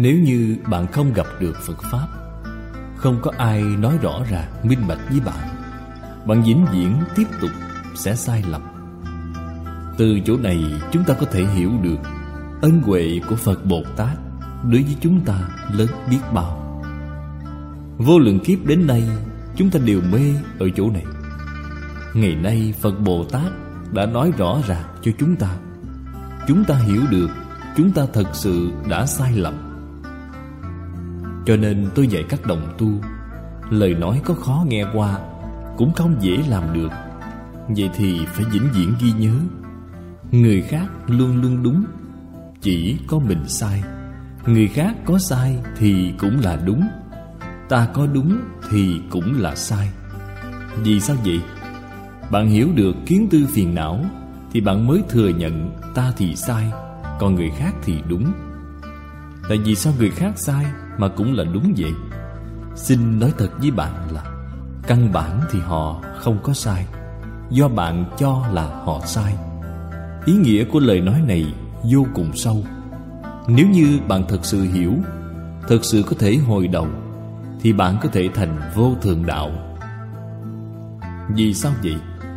Nếu như bạn không gặp được Phật Pháp, không có ai nói rõ ràng minh bạch với bạn, bạn vĩnh viễn tiếp tục sẽ sai lầm. Từ chỗ này chúng ta có thể hiểu được ân huệ của Phật Bồ Tát đối với chúng ta lớn biết bao. Vô lượng kiếp đến nay chúng ta đều mê ở chỗ này. Ngày nay Phật Bồ Tát đã nói rõ ràng cho chúng ta hiểu được chúng ta thật sự đã sai lầm. Cho nên tôi dạy các đồng tu, lời nói có khó nghe qua cũng không dễ làm được. Vậy thì phải vĩnh viễn ghi nhớ, người khác luôn luôn đúng, chỉ có mình sai. Người khác có sai thì cũng là đúng, ta có đúng thì cũng là sai. Vì sao vậy? Bạn hiểu được kiến tư phiền não thì bạn mới thừa nhận ta thì sai, còn người khác thì đúng. Tại vì sao người khác sai mà cũng là đúng vậy? Xin nói thật với bạn là căn bản thì họ không có sai, do bạn cho là họ sai. Ý nghĩa của lời nói này vô cùng sâu. Nếu như bạn thật sự hiểu, thật sự có thể hồi đầu, thì bạn có thể thành vô thượng đạo. Vì sao vậy?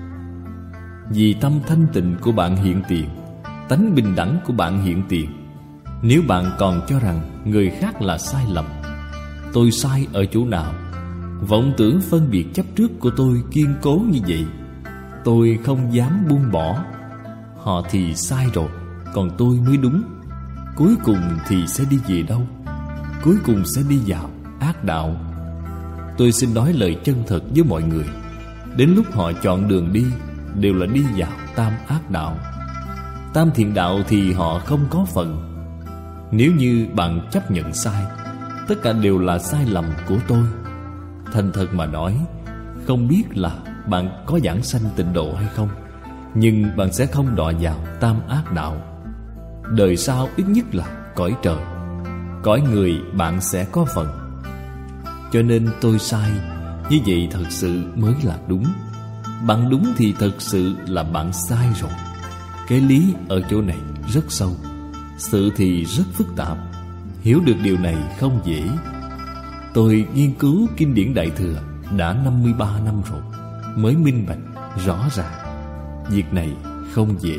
Vì tâm thanh tịnh của bạn hiện tiền, tánh bình đẳng của bạn hiện tiền. Nếu bạn còn cho rằng người khác là sai lầm, tôi sai ở chỗ nào, vọng tưởng phân biệt chấp trước của tôi kiên cố như vậy, tôi không dám buông bỏ, họ thì sai rồi, còn tôi mới đúng, cuối cùng thì sẽ đi về đâu? Cuối cùng sẽ đi vào ác đạo. Tôi xin nói lời chân thật với mọi người, đến lúc họ chọn đường đi đều là đi vào tam ác đạo. Tam thiện đạo thì họ không có phần. Nếu như bạn chấp nhận sai, tất cả đều là sai lầm của tôi. Thành thật mà nói, không biết là bạn có giảng sanh tịnh độ hay không, nhưng bạn sẽ không đọa vào tam ác đạo. Đời sau ít nhất là cõi trời, cõi người bạn sẽ có phần. Cho nên tôi sai, như vậy thật sự mới là đúng. Bạn đúng thì thật sự là bạn sai rồi. Cái lý ở chỗ này rất sâu, sự thì rất phức tạp. Hiểu được điều này không dễ. Tôi nghiên cứu kinh điển Đại Thừa đã 53 năm rồi, mới minh bạch rõ ràng. Việc này không dễ.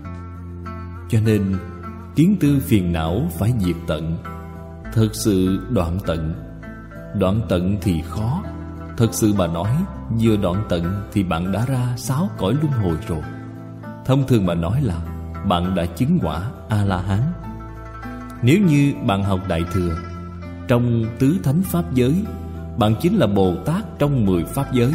Cho nên kiến tư phiền não phải diệt tận, thật sự đoạn tận. Đoạn tận thì khó. Thật sự mà nói, vừa đoạn tận thì bạn đã ra 6 cõi luân hồi rồi. Thông thường mà nói là bạn đã chứng quả A-la-hán. Nếu như bạn học Đại Thừa, trong tứ thánh pháp giới, bạn chính là Bồ Tát trong 10 pháp giới,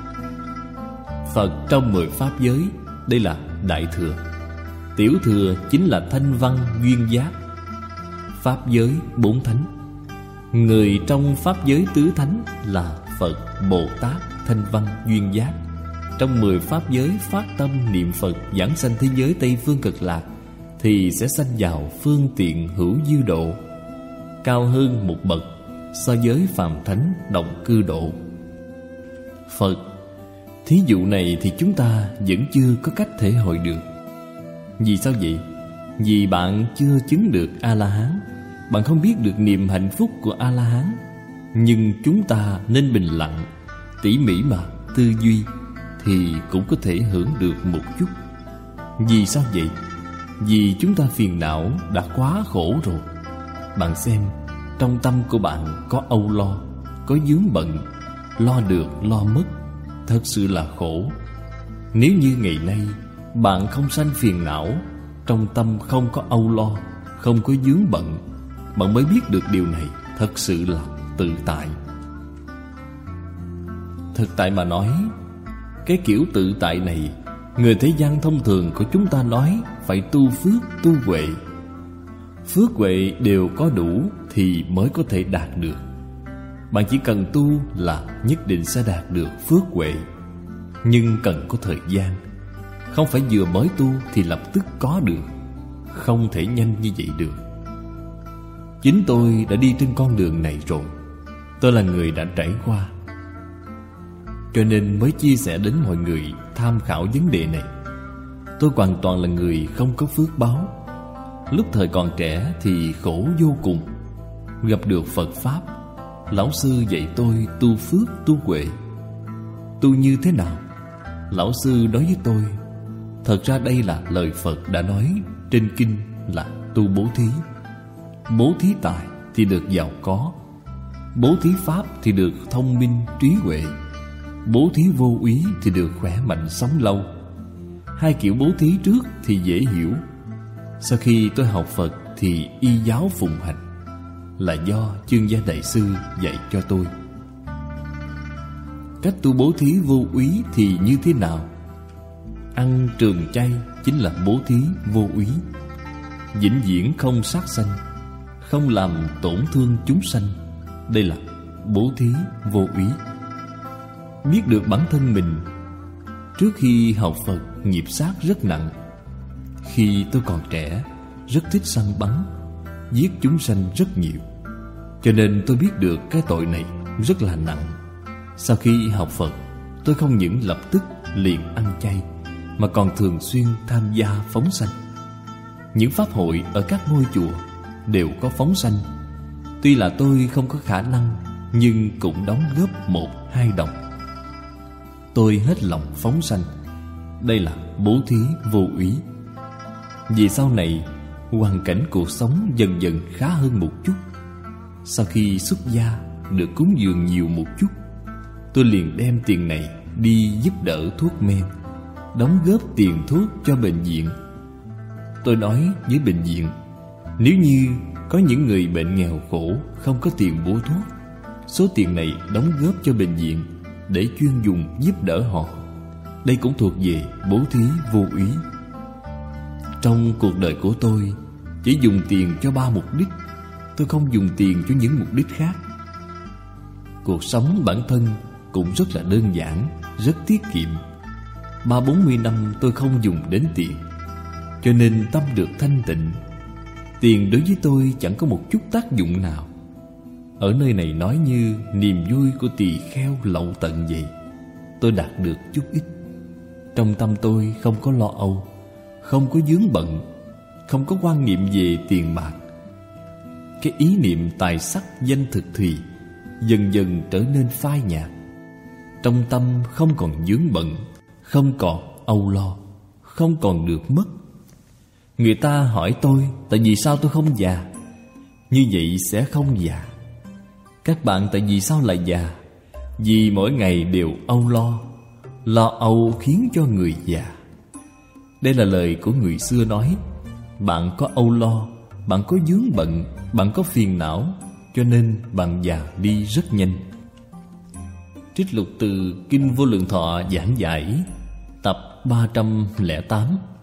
Phật trong 10 pháp giới. Đây là Đại Thừa. Tiểu Thừa chính là Thanh Văn Duyên Giác, pháp giới 4 thánh. Người trong pháp giới tứ thánh là Phật, Bồ Tát, Thanh Văn Duyên Giác. Trong 10 pháp giới phát tâm niệm Phật giảng sanh thế giới Tây Phương Cực Lạc, thì sẽ sanh vào phương tiện hữu dư độ, cao hơn một bậc so với phàm thánh động cư độ. Phật, thí dụ này thì chúng ta vẫn chưa có cách thể hội được. Vì sao vậy? Vì bạn chưa chứng được A-la-hán, bạn không biết được niềm hạnh phúc của A-la-hán. Nhưng chúng ta nên bình lặng, tỉ mỉ mà tư duy, thì cũng có thể hưởng được một chút. Vì sao vậy? Vì chúng ta phiền não đã quá khổ rồi. Bạn xem, trong tâm của bạn có âu lo, có vướng bận, lo được lo mất, thật sự là khổ. Nếu như ngày nay bạn không sanh phiền não, trong tâm không có âu lo, không có vướng bận, bạn mới biết được điều này thật sự là tự tại. Thực tại mà nói, cái kiểu tự tại này, người thế gian thông thường của chúng ta nói phải tu phước, tu huệ. Phước huệ đều có đủ thì mới có thể đạt được. Bạn chỉ cần tu là nhất định sẽ đạt được phước huệ. Nhưng cần có thời gian. Không phải vừa mới tu thì lập tức có được. Không thể nhanh như vậy được. Chính tôi đã đi trên con đường này rồi. Tôi là người đã trải qua, cho nên mới chia sẻ đến mọi người tham khảo vấn đề này. Tôi hoàn toàn là người không có phước báo. Lúc thời còn trẻ thì khổ vô cùng. gặp được Phật Pháp, Lão Sư dạy tôi tu phước tu huệ. Tu như thế nào? Lão Sư nói với tôi, thật ra đây là lời Phật đã nói trên kinh là tu bố thí. Bố thí tài thì được giàu có, bố thí pháp thì được thông minh trí huệ, bố thí vô úy thì được khỏe mạnh sống lâu. Hai kiểu bố thí trước thì dễ hiểu. Sau khi tôi học Phật thì y giáo phụng hành, là do Chương Gia Đại Sư dạy cho tôi. Cách tu bố thí vô úy thì như thế nào? Ăn trường chay chính là bố thí vô úy. Vĩnh viễn không sát sanh, không làm tổn thương chúng sanh, đây là bố thí vô úy. Biết được bản thân mình. Trước khi học Phật, nghiệp sát rất nặng. Khi tôi còn trẻ, rất thích săn bắn, giết chúng sanh rất nhiều, cho nên tôi biết được cái tội này rất là nặng. Sau khi học Phật, tôi không những lập tức liền ăn chay, mà còn thường xuyên tham gia phóng sanh. Những pháp hội ở các ngôi chùa đều có phóng sanh. Tuy là tôi không có khả năng, nhưng cũng đóng góp 1-2 đồng. Tôi hết lòng phóng sanh. Đây là bố thí vô úy. Vì sau này hoàn cảnh cuộc sống dần dần khá hơn một chút. Sau khi xuất gia được cúng dường nhiều một chút, tôi liền đem tiền này đi giúp đỡ thuốc men, đóng góp tiền thuốc cho bệnh viện. Tôi nói với bệnh viện, nếu như có những người bệnh nghèo khổ không có tiền mua thuốc, số tiền này đóng góp cho bệnh viện để chuyên dùng giúp đỡ họ. Đây cũng thuộc về bố thí vô úy. Trong cuộc đời của tôi chỉ dùng tiền cho 3 mục đích. Tôi không dùng tiền cho những mục đích khác. Cuộc sống bản thân cũng rất là đơn giản, rất tiết kiệm. 30-40 năm tôi không dùng đến tiền, cho nên tâm được thanh tịnh. Tiền đối với tôi chẳng có một chút tác dụng nào. Ở nơi này nói như niềm vui của tỳ kheo lậu tận vậy. Tôi đạt được chút ít. Trong tâm tôi không có lo âu, không có vướng bận, không có quan niệm về tiền bạc. Cái ý niệm tài sắc danh thực thì dần dần trở nên phai nhạt. Trong tâm không còn vướng bận, không còn âu lo, không còn được mất. Người ta hỏi tôi tại vì sao tôi không già. Như vậy sẽ không già. Các bạn tại vì sao lại già? Vì mỗi ngày đều âu lo. Lo âu khiến cho người già. Đây là lời của người xưa nói. Bạn có âu lo, bạn có vướng bận, bạn có phiền não, cho nên bạn già đi rất nhanh. Trích lục từ Kinh Vô Lượng Thọ giảng giải, tập 308.